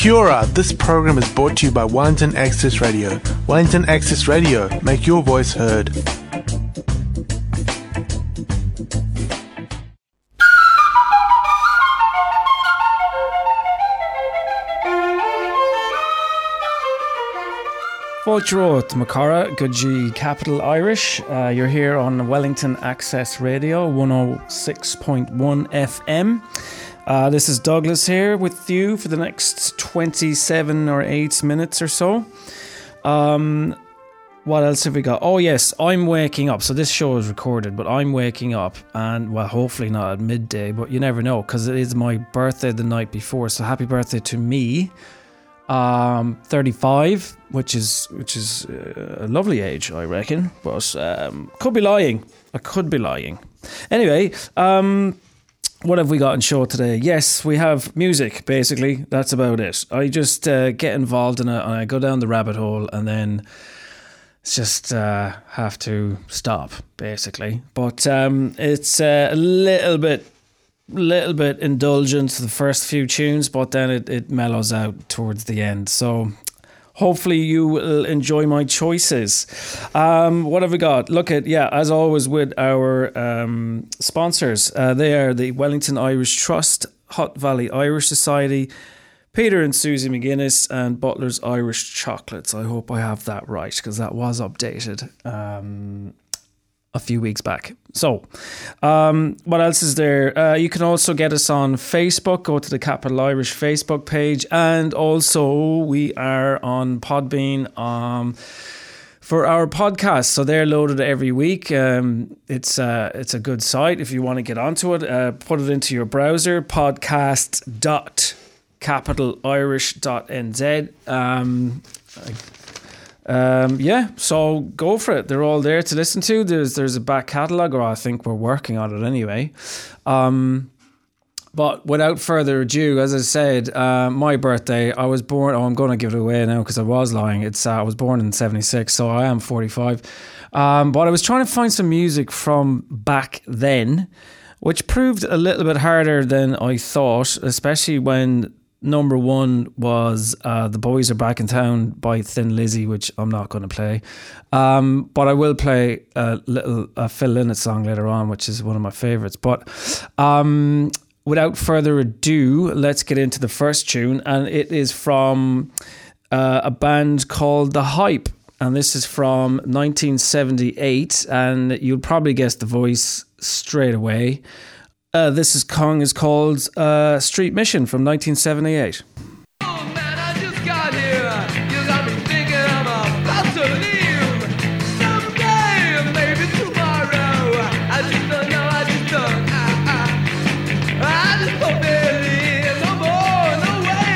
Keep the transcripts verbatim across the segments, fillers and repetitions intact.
Kia ora, this program is brought to you by Wellington Access Radio. Wellington Access Radio, make your voice heard. Fáilte Macara, Guji Capital Irish. Uh, you're here on Wellington Access Radio, one oh six point one F M. Uh, this is Douglas here with you for the next twenty-seven or eight minutes or so. Um, what else have we got? Oh yes, I'm waking up. So this show is recorded, but I'm waking up, and well, hopefully not at midday, but you never know, because it is my birthday the night before. So happy birthday to me. Um, thirty-five, which is which is a lovely age, I reckon, but um, could be lying. I could be lying. Anyway, um, what have we got in show today? Yes, we have music, basically. That's about it. I just uh, get involved in it and I go down the rabbit hole and then it's just uh, have to stop, basically. But um, it's uh, a little bit little bit indulgent the first few tunes, but then it, it mellows out towards the end. So hopefully you will enjoy my choices. Um, what have we got? Look at, yeah, as always with our um, sponsors. Uh, they are the Wellington Irish Trust, Hutt Valley Irish Society, Peter and Susie McGuinness, and Butler's Irish Chocolates. I hope I have that right, because that was updated um, a few weeks back. So, um, what else is there? Uh, you can also get us on Facebook. Go to the Capital Irish Facebook page, and also we are on Podbean um, for our podcast. So they're loaded every week. Um, it's uh, it's a good site if you want to get onto it. Uh, put it into your browser, podcast dot capital irish dot n z. Um, I, Um, yeah, so go for it. They're all there to listen to. There's there's a back catalogue, or I think we're working on it anyway. Um, but without further ado, as I said, uh, my birthday, I was born, oh, I'm going to give it away now because I was lying. It's uh, I was born in seventy-six, so I am forty-five. Um, but I was trying to find some music from back then, which proved a little bit harder than I thought, especially when number one was uh, The Boys Are Back in Town by Thin Lizzy, which I'm not going to play. Um, but I will play a little a Phil Lynott song later on, which is one of my favourites. But um, without further ado, let's get into the first tune. And it is from uh, a band called The Hype. And this is from nineteen seventy-eight. And you'll probably guess the voice straight away. Uh, this is Kong is called uh, Street Mission from nineteen seventy-eight. Oh man, I just got here. You got me thinking I'm about to leave. Someday, maybe tomorrow. I just don't know, I just don't. Ah, ah. I just don't believe no more, no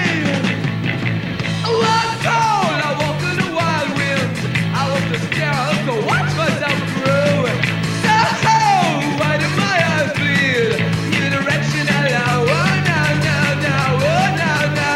way. I walk cold, I walk in the wild winds. I walk the stairs to watch myself grow. So, why do my eyes bleed? Direction, hello, oh no, no, no, oh no, no.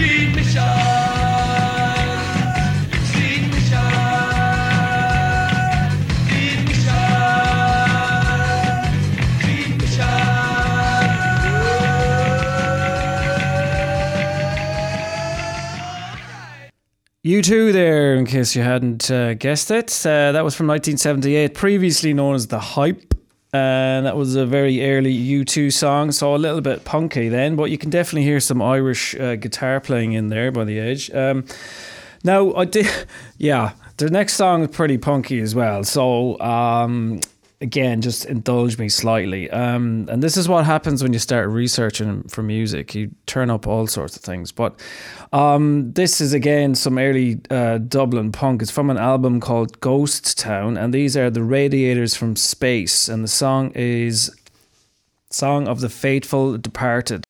Street mission, street mission, street mission, street mission. U two there, in case you hadn't uh, guessed it. Uh, that was from nineteen seventy-eight, previously known as The Hype. And that was a very early U two song, so a little bit punky then, but you can definitely hear some Irish uh, guitar playing in there by the edge. Um, now, I did, yeah, the next song is pretty punky as well, so um, again, just indulge me slightly. Um, and this is what happens when you start researching for music. You turn up all sorts of things. But um, this is, again, some early uh, Dublin punk. It's from an album called Ghost Town. And these are the Radiators from Space. And the song is Song of the Faithful Departed.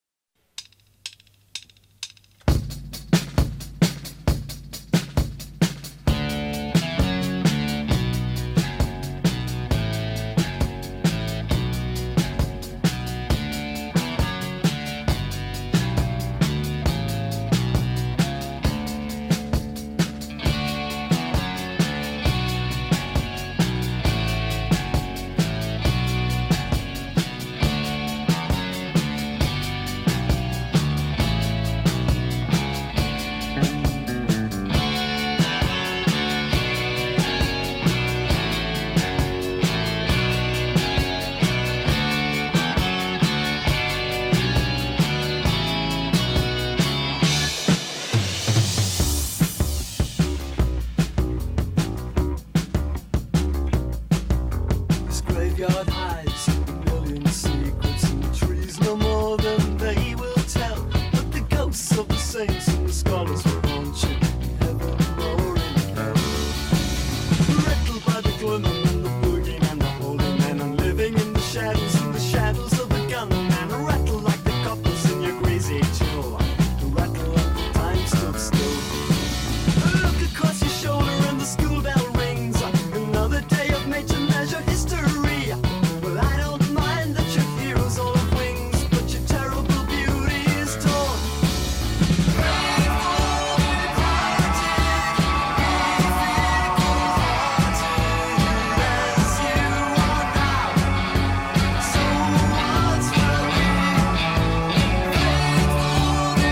Faithful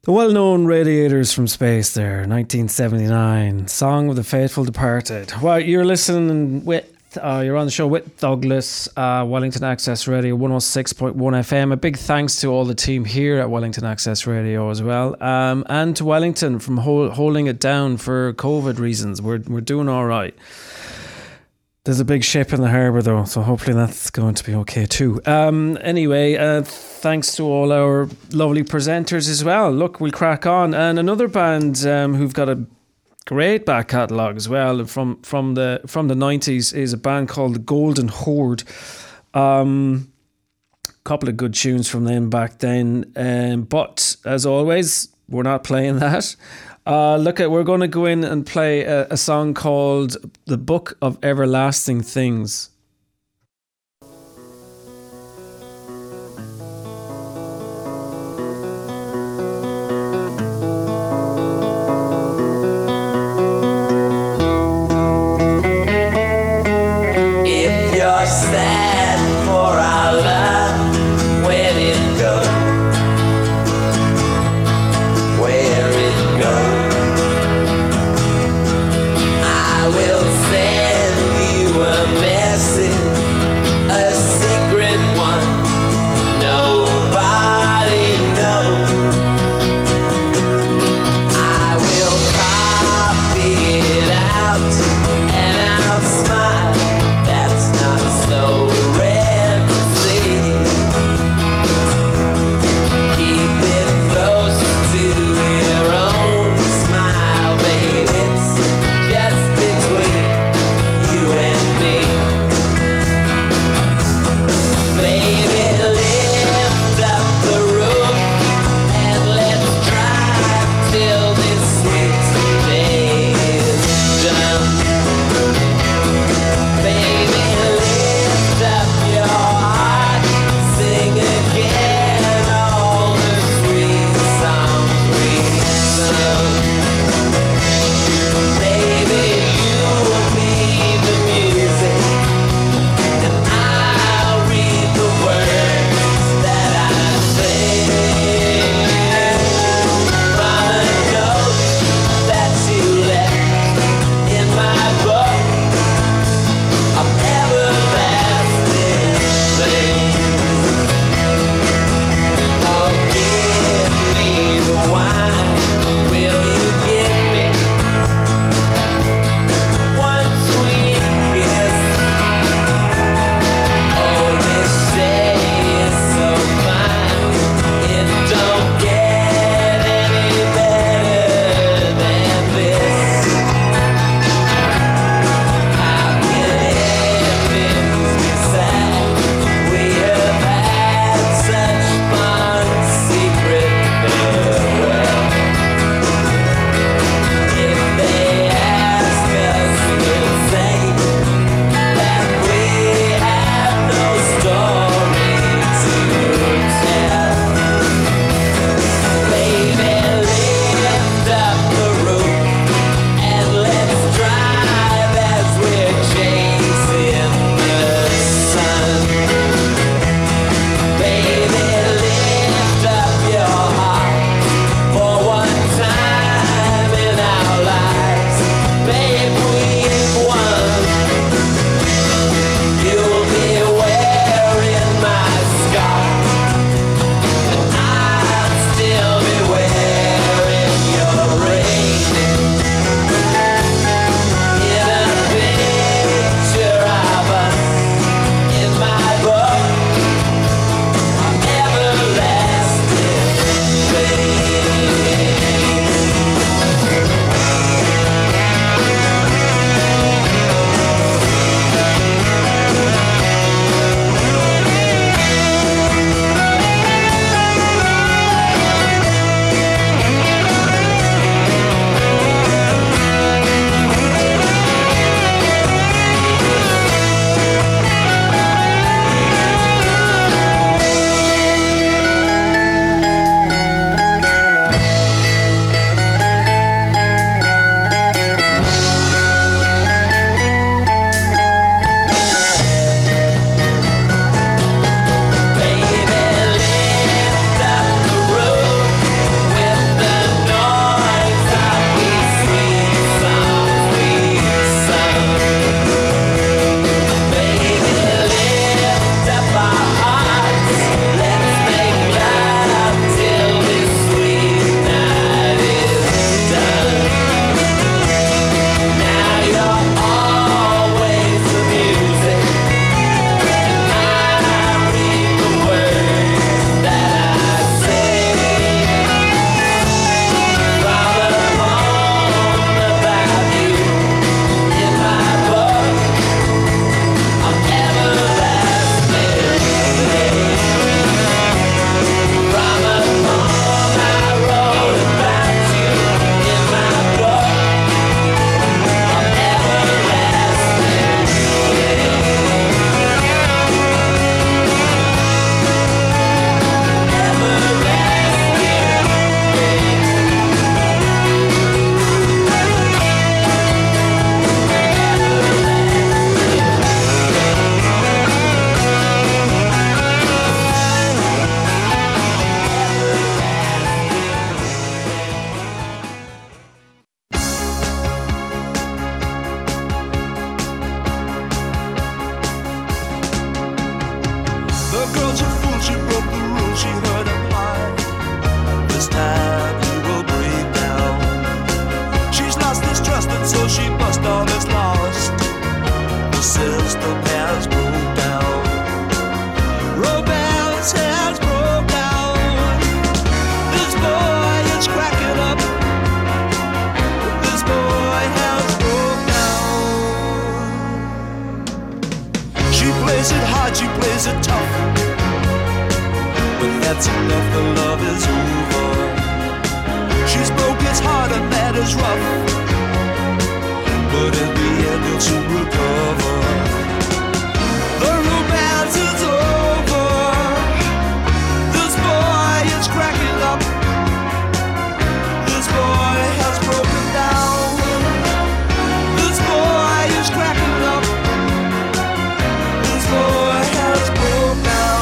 The well-known Radiators from Space there, nineteen seventy-nine, Song of the Faithful Departed. Well, you're listening with, uh, you're on the show with Douglas, uh, Wellington Access Radio, one oh six point one F M. A big thanks to all the team here at Wellington Access Radio as well, um, and to Wellington from hol- holding it down for COVID reasons. We're we're doing all right. There's a big ship in the harbour though, so hopefully that's going to be okay too. Um, anyway, uh, thanks to all our lovely presenters as well. Look, we'll crack on. And another band um, who've got a great back catalogue as well from from the from the nineties is a band called the Golden Horde. Um, couple of good tunes from them back then. Um, but as always, we're not playing that. Uh, look, at we're going to go in and play a, a song called The Book of Everlasting Things. If you're sad for our love, where did it go? Where it go? I will send you a message. it's enough, the love is over. She's broke, it's hard and that is rough, but in the end you'll soon recover. The romance is over. This boy is cracking up. This boy has broken down. This boy is cracking up. This boy has broken down.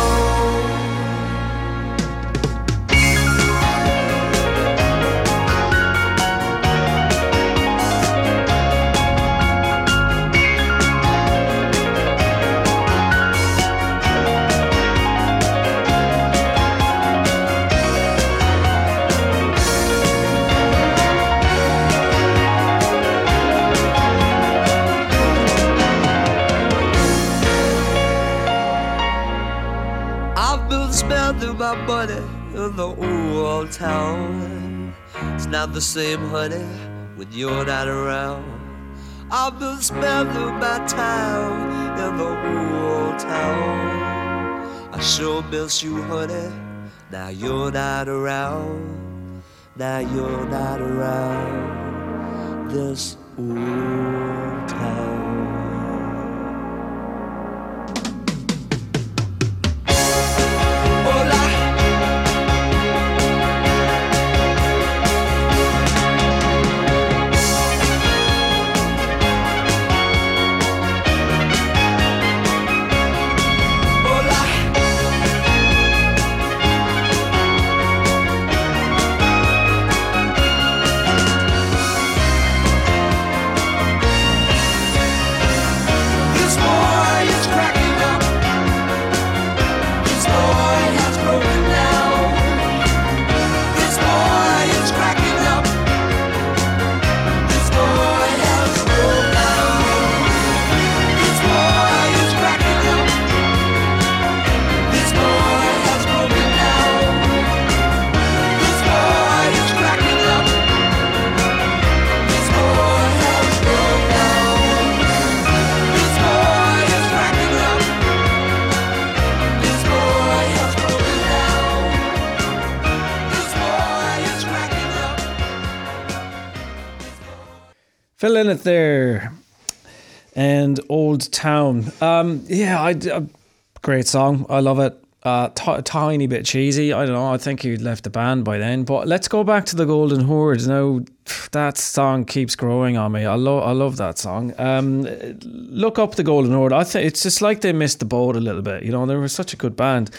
Spending my money in the old town. It's not the same, honey, when you're not around. I've been spending my time in the old town. I sure miss you, honey. Now you're not around. Now you're not around this old town. Fill in it there. And Old Town. Um, yeah, I, uh, great song. I love it. Uh, t- a tiny bit cheesy. I don't know. I think he'd left the band by then. But let's go back to the Golden Horde. Now, that song keeps growing on me. I love, I love that song. Um, look up the Golden Horde. I think it's just like they missed the boat a little bit. You know, they were such a good band.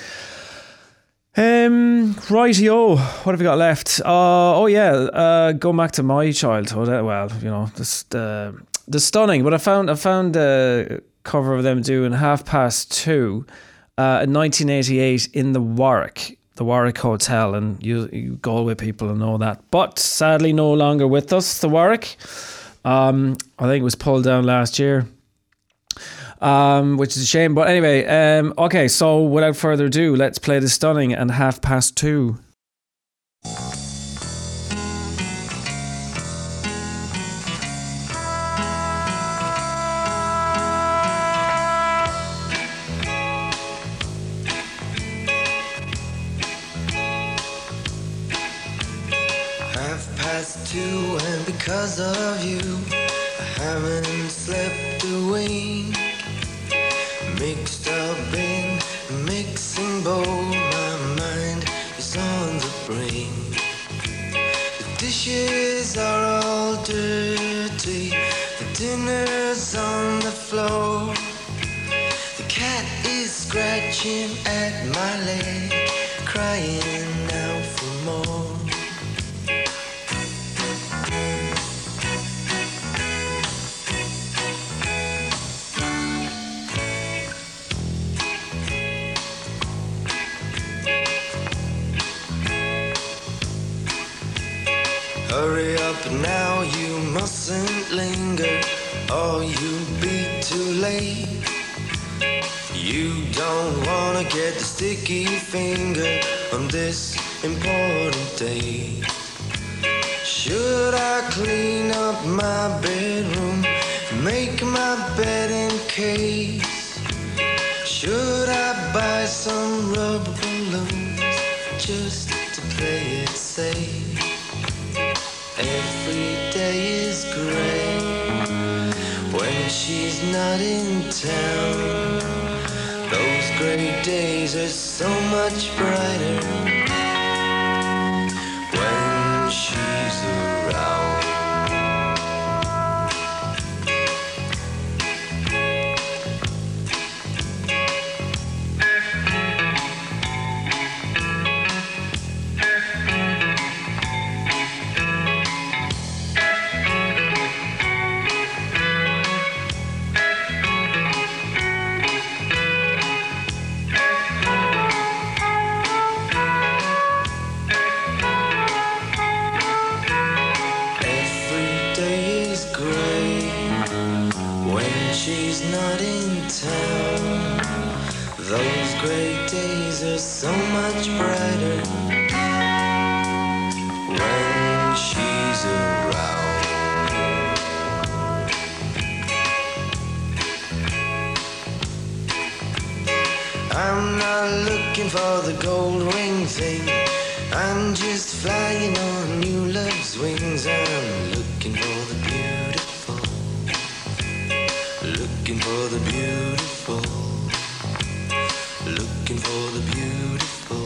Um, rightio, what have we got left? Uh, oh yeah, uh, going back to my childhood. Uh, well, you know, this, the the Stunning. But I found I found a cover of them doing Half Past Two, uh, in nineteen eighty-eight in the Warwick, the Warwick Hotel, and you you Galway people will know that. But sadly, no longer with us. The Warwick, um, I think it was pulled down last year. Um, which is a shame, but anyway, um, okay, so without further ado, let's play The Stunning and Half Past Two. Half past two, and because of you, I haven't slept a wink. Mixed up in a mixing bowl, my mind is on the brink. The dishes are all dirty, the dinner's on the floor. The cat is scratching at my leg, crying out for more. Hurry up now, you mustn't linger, or you'll be too late. You don't wanna get the sticky finger on this important day. Should I clean up my bedroom, make my bed in case? Should I buy some rubber balloons just to play it safe. Every day is great when she's not in town. Those great days are so much brighter when she's around. She's not in town. Those great days are so much brighter when she's around. I'm not looking for the gold ring thing. I'm just flying on new love's wings. I'm looking for the beautiful, looking for the beautiful, looking for the beautiful,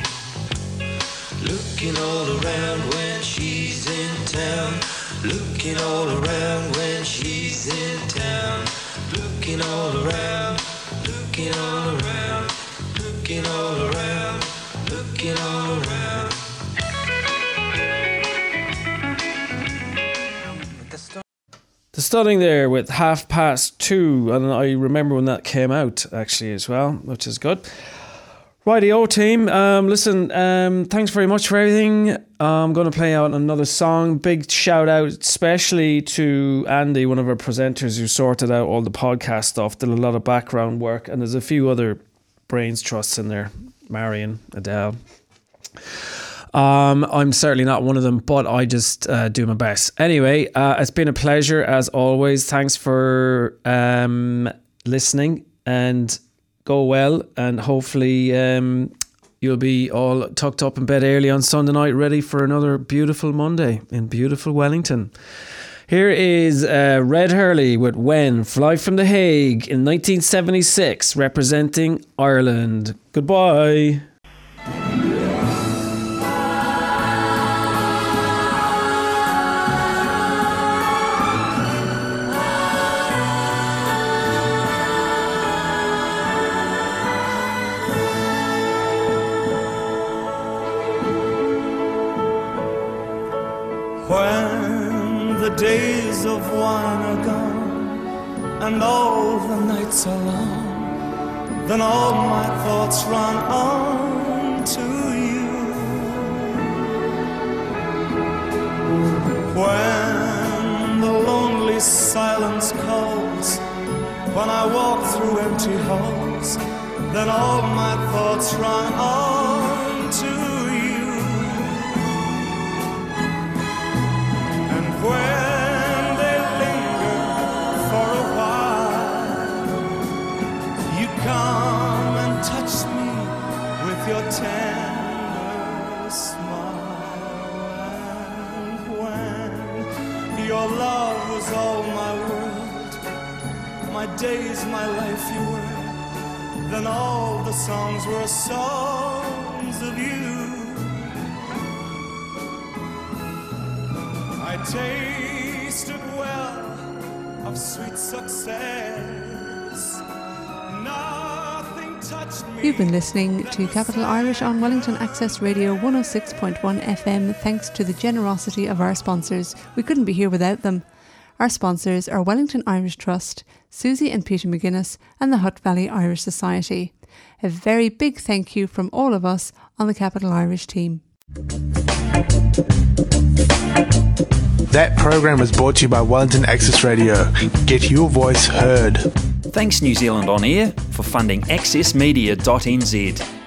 looking all around when she's in town, looking all around when she's in town, looking all around, looking all around, looking all around, looking all around. The Stunning there with Half Past Two, and I remember when that came out actually as well, which is good. Rightio team, um, listen, um, thanks very much for everything. I'm going to play out another song. Big shout out especially to Andy, one of our presenters who sorted out all the podcast stuff, did a lot of background work, and there's a few other brains trusts in there, Marion, Adele. Um, I'm certainly not one of them, but I just uh, do my best. Anyway, uh, it's been a pleasure as always. Thanks for um, listening, and go well, and hopefully um, you'll be all tucked up in bed early on Sunday night, ready for another beautiful Monday in beautiful Wellington. Here is uh, Red Hurley with When, Fly from The Hague in nineteen seventy-six, representing Ireland. Goodbye. When the days of wine are gone and all the nights are long, then all my thoughts run on to you. When the lonely silence calls, when I walk through empty halls, then all my thoughts run on to you. When they linger for a while, you come and touch me with your tender smile. And when your love was all my world, my days, my life you were, then all the songs were songs of you. I tasted well of sweet success. Nothing touched me. You've been listening to Capital Irish on Wellington Access Radio one oh six point one F M, thanks to the generosity of our sponsors. We couldn't be here without them. Our sponsors are Wellington Irish Trust, Susie and Peter McGuinness, and the Hutt Valley Irish Society. A very big thank you from all of us on the Capital Irish team. That program was brought to you by Wellington Access Radio. Get your voice heard. Thanks New Zealand On Air for funding access media dot n z.